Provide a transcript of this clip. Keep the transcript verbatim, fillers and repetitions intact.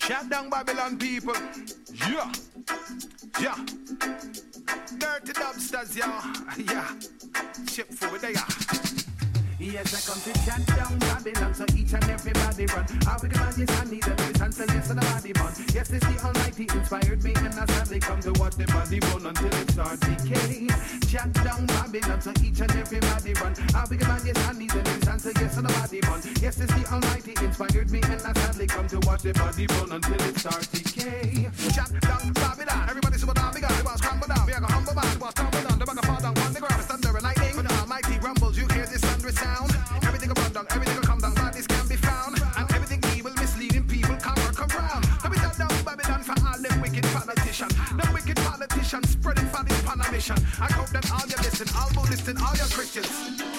Shut down Babylon people. Yeah. Yeah. Dirty dubsters, yeah. Yeah. Ship forward there. Yes, I come to shut down Babylon, so each and everybody run. How we can manage this and need a little chance to listen to the body burn. Yes, this the Almighty inspired me, and I sadly come to watch the body burn until it starts decay. Shut down Babylon, so each and everybody run. How we can manage this and need a little chance to yes to the body burn. Yes, this the Almighty inspired me, and I sadly come to watch the body burn until it starts decay. Shut down Babylon, everybody super down, we got the boss crumble down. We are gonna humble down, the boss tumble down, the bugger fall down, one the ground, it's thunder and lightning. When the Almighty rumbles, you hear this thunderous sound. Everything will run down, everything will come down, bodies can be found. And everything evil, misleading people can't work around. So we shut down Babylon for all them wicked politicians. Them wicked politicians spreading for this pan mission. I hope that all you listen, all Buddhists and all your Christians.